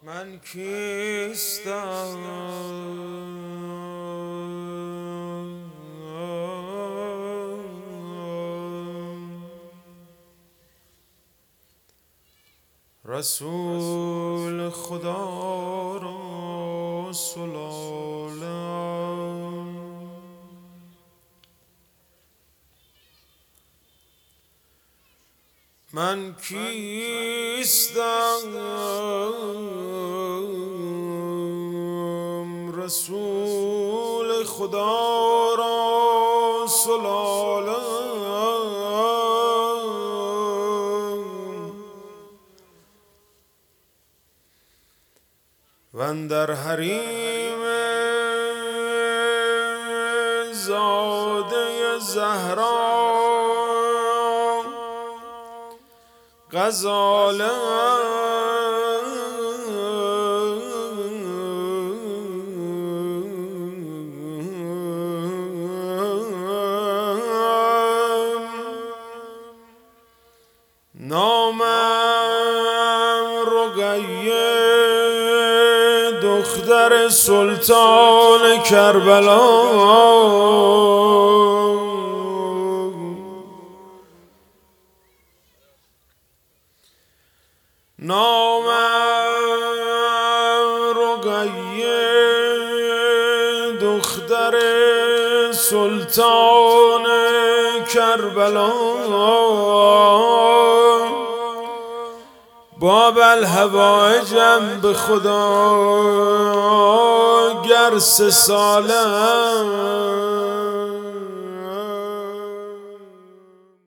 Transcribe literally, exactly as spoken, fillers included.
من کیستم رسول خدا را سلالم، من کیستم رسول خدا را سلالم، واندر حریم زاده زهرا غزالم، نامم رقیه دختر سلطان کربلا، نامم رقیه دختر سلطان کربلا، باب الهوایجم به خدا گر سه سالم